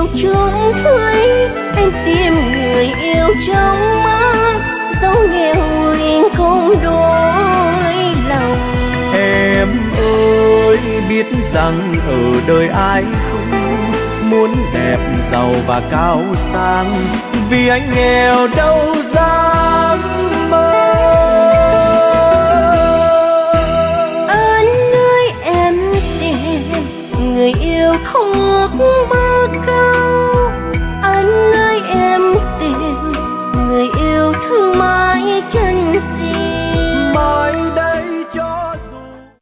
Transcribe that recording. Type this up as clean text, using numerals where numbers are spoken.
trông thấy anh tìm người yêu trong mơ, dẫu nghèo nguyện không đôi lòng. Em ơi biết rằng ở đời ai không muốn đẹp giàu và cao sang, vì anh nghèo đâu dám mơ. Anh ơi em tìm người yêu không ước mơ cao,